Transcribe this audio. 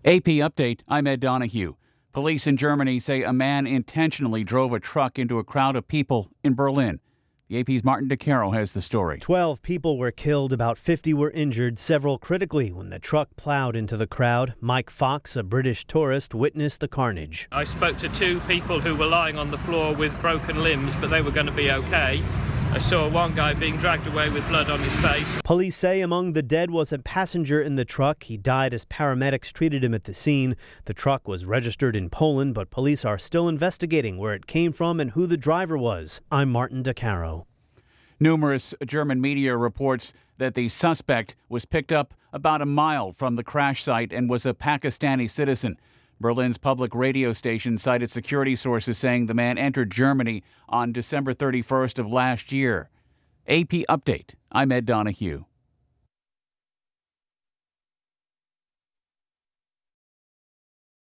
AP Update, I'm Ed Donahue. Police in Germany say a man intentionally drove a truck into a crowd of people in Berlin. The AP's Martin DeCaro has the story. 12 people were killed, about 50 were injured, several critically, when the truck plowed into the crowd. Mike Fox, a British tourist, witnessed the carnage. I spoke to two people who were lying on the floor with broken limbs, but they were going to be okay. I saw one guy being dragged away with blood on his face. Police say among the dead was a passenger in the truck. He died as paramedics treated him at the scene. The truck was registered in Poland, but police are still investigating where it came from and who the driver was. I'm Martin DeCaro. Numerous German media reports that the suspect was picked up about a mile from the crash site and was a Pakistani citizen. Berlin's public radio station cited security sources saying the man entered Germany on December 31st of last year. AP Update, I'm Ed Donahue.